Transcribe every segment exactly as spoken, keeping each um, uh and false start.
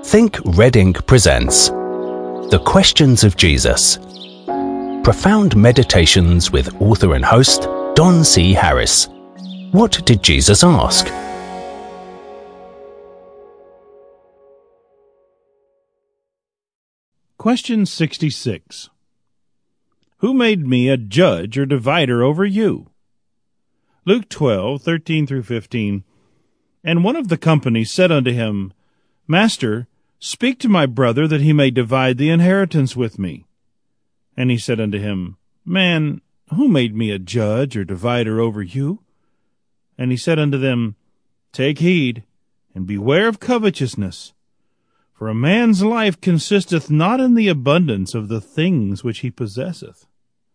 Think Red Ink presents The Questions of Jesus. Profound meditations with author and host Don C. Harris. What did Jesus ask? Question sixty-six. Who made me a judge or divider over you? Luke twelve, thirteen through fifteen. And one of the company said unto him, Master, speak to my brother that he may divide the inheritance with me. And he said unto him, Man, who made me a judge or divider over you? And he said unto them, Take heed, and beware of covetousness. For a man's life consisteth not in the abundance of the things which he possesseth.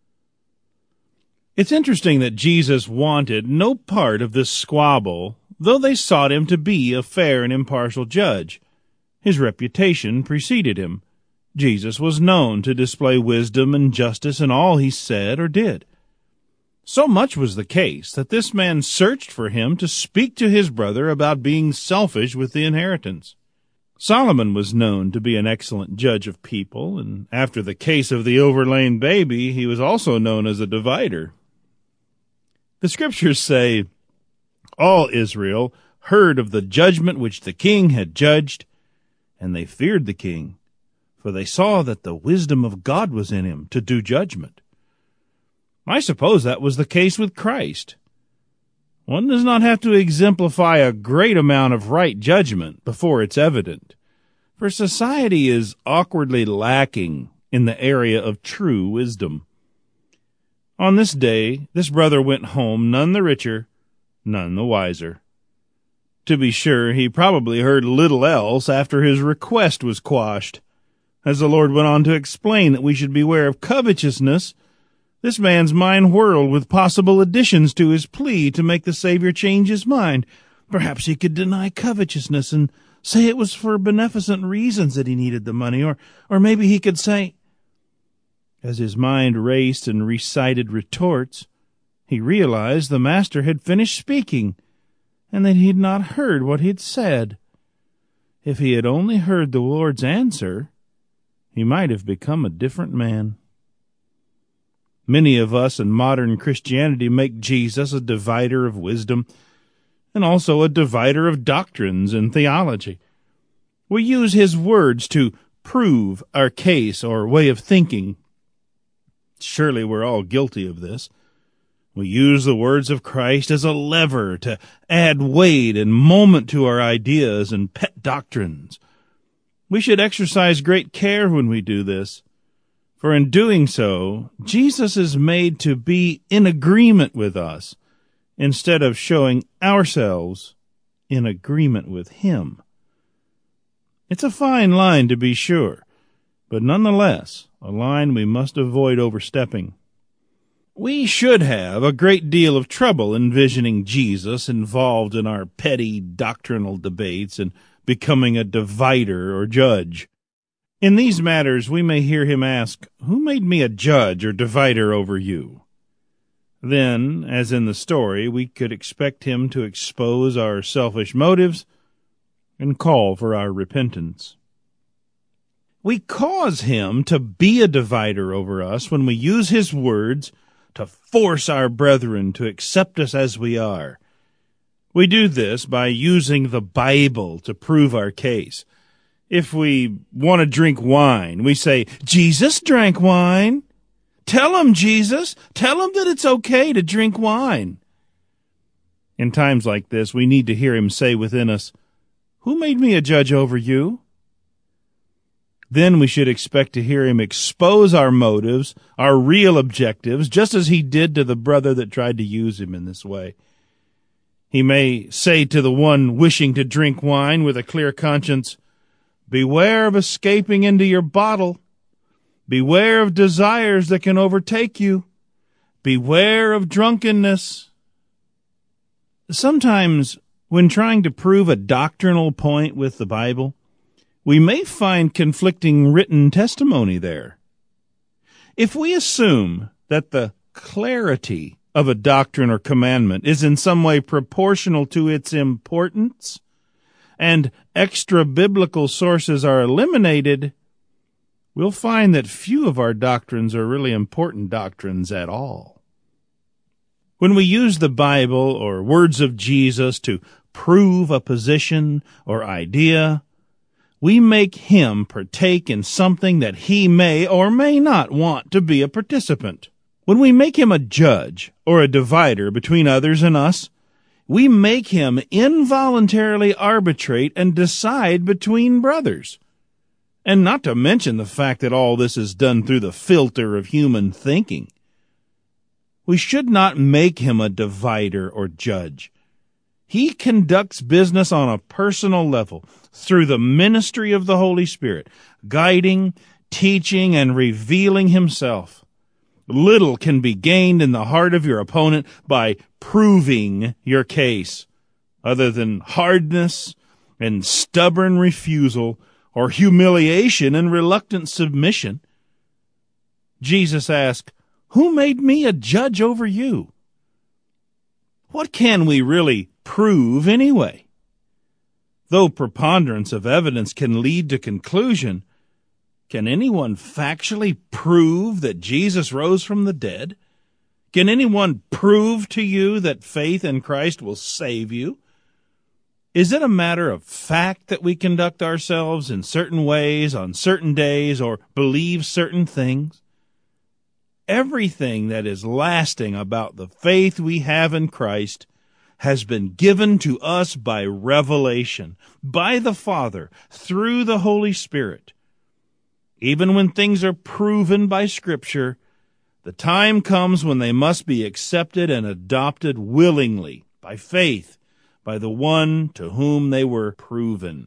It's interesting that Jesus wanted no part of this squabble, though they sought him to be a fair and impartial judge. His reputation preceded him. Jesus was known to display wisdom and justice in all he said or did. So much was the case that this man searched for him to speak to his brother about being selfish with the inheritance. Solomon was known to be an excellent judge of people, and after the case of the overlain baby, he was also known as a divider. The scriptures say, All Israel heard of the judgment which the king had judged, and they feared the king, for they saw that the wisdom of God was in him to do judgment. I suppose that was the case with Christ. One does not have to exemplify a great amount of right judgment before it's evident, for society is awkwardly lacking in the area of true wisdom. On this day, this brother went home none the richer, none the wiser. To be sure, he probably heard little else after his request was quashed. As the Lord went on to explain that we should beware of covetousness, this man's mind whirled with possible additions to his plea to make the Savior change his mind. Perhaps he could deny covetousness and say it was for beneficent reasons that he needed the money, or, or maybe he could say... As his mind raced and recited retorts, he realized the Master had finished speaking, and that he had not heard what he had said. If he had only heard the Lord's answer, he might have become a different man. Many of us in modern Christianity make Jesus a divider of wisdom, and also a divider of doctrines and theology. We use his words to prove our case or way of thinking. Surely we're all guilty of this. We use the words of Christ as a lever to add weight and moment to our ideas and pet doctrines. We should exercise great care when we do this, for in doing so, Jesus is made to be in agreement with us instead of showing ourselves in agreement with him. It's a fine line, to be sure, but nonetheless, a line we must avoid overstepping. We should have a great deal of trouble envisioning Jesus involved in our petty doctrinal debates and becoming a divider or judge. In these matters, we may hear him ask, Who made me a judge or divider over you? Then, as in the story, we could expect him to expose our selfish motives and call for our repentance. We cause him to be a divider over us when we use his words to force our brethren to accept us as we are. We do this by using the Bible to prove our case. If we want to drink wine, we say, Jesus drank wine. Tell him, Jesus. Tell him that it's okay to drink wine. In times like this, we need to hear him say within us, Who made me a judge over you? Then we should expect to hear him expose our motives, our real objectives, just as he did to the brother that tried to use him in this way. He may say to the one wishing to drink wine with a clear conscience, Beware of escaping into your bottle. Beware of desires that can overtake you. Beware of drunkenness. Sometimes, when trying to prove a doctrinal point with the Bible, we may find conflicting written testimony there. If we assume that the clarity of a doctrine or commandment is in some way proportional to its importance, and extra-biblical sources are eliminated, we'll find that few of our doctrines are really important doctrines at all. When we use the Bible or words of Jesus to prove a position or idea, we make him partake in something that he may or may not want to be a participant. When we make him a judge or a divider between others and us, we make him involuntarily arbitrate and decide between brothers. And not to mention the fact that all this is done through the filter of human thinking. We should not make him a divider or judge. He conducts business on a personal level through the ministry of the Holy Spirit, guiding, teaching, and revealing himself. Little can be gained in the heart of your opponent by proving your case, other than hardness and stubborn refusal or humiliation and reluctant submission. Jesus asked, "Who made me a judge over you?" What can we really prove anyway? Though preponderance of evidence can lead to conclusion, can anyone factually prove that Jesus rose from the dead? Can anyone prove to you that faith in Christ will save you? Is it a matter of fact that we conduct ourselves in certain ways on certain days or believe certain things? Everything that is lasting about the faith we have in Christ has been given to us by revelation, by the Father, through the Holy Spirit. Even when things are proven by Scripture, the time comes when they must be accepted and adopted willingly, by faith, by the one to whom they were proven.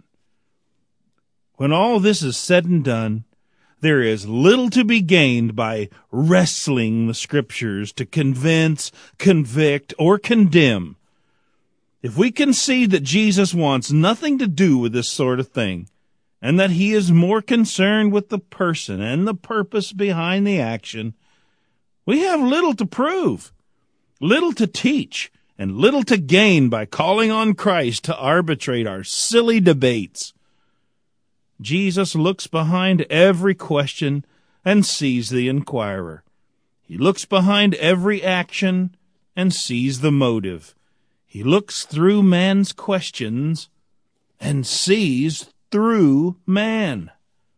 When all this is said and done, there is little to be gained by wrestling the Scriptures to convince, convict, or condemn. If we concede that Jesus wants nothing to do with this sort of thing, and that he is more concerned with the person and the purpose behind the action, we have little to prove, little to teach, and little to gain by calling on Christ to arbitrate our silly debates. Jesus looks behind every question and sees the inquirer. He looks behind every action and sees the motive. He looks through man's questions and sees through man.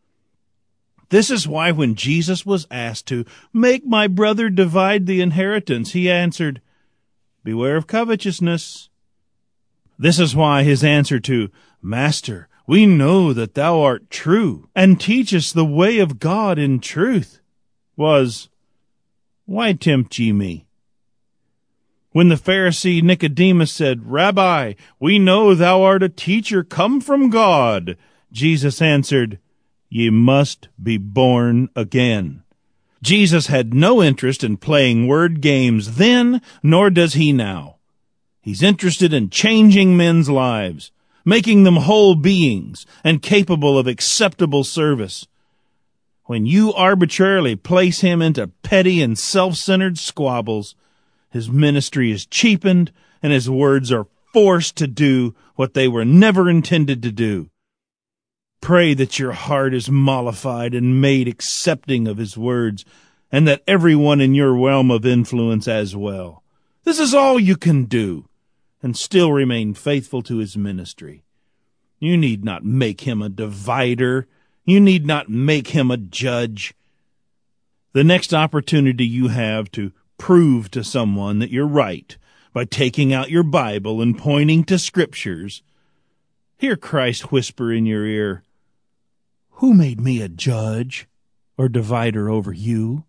This is why when Jesus was asked to make my brother divide the inheritance, he answered, "Beware of covetousness." This is why his answer to, "Master, we know that thou art true, and teachest the way of God in truth," was, "Why tempt ye me?" When the Pharisee Nicodemus said, "Rabbi, we know thou art a teacher come from God," Jesus answered, "Ye must be born again." Jesus had no interest in playing word games then, nor does he now. He's interested in changing men's lives, making them whole beings and capable of acceptable service. When you arbitrarily place him into petty and self-centered squabbles, his ministry is cheapened and his words are forced to do what they were never intended to do. Pray that your heart is mollified and made accepting of his words, and that everyone in your realm of influence as well. This is all you can do, and still remain faithful to his ministry. You need not make him a divider. You need not make him a judge. The next opportunity you have to prove to someone that you're right by taking out your Bible and pointing to Scriptures, hear Christ whisper in your ear, "Who made me a judge or divider over you?"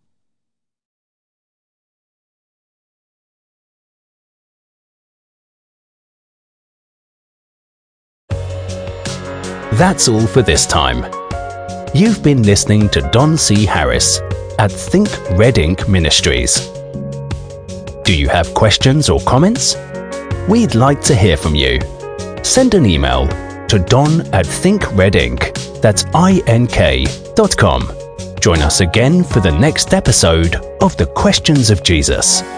That's all for this time. You've been listening to Don C. Harris at Think Red Ink Ministries. Do you have questions or comments? We'd like to hear from you. Send an email to don at thinkredink, that's I N K, dot com. Join us again for the next episode of The Questions of Jesus.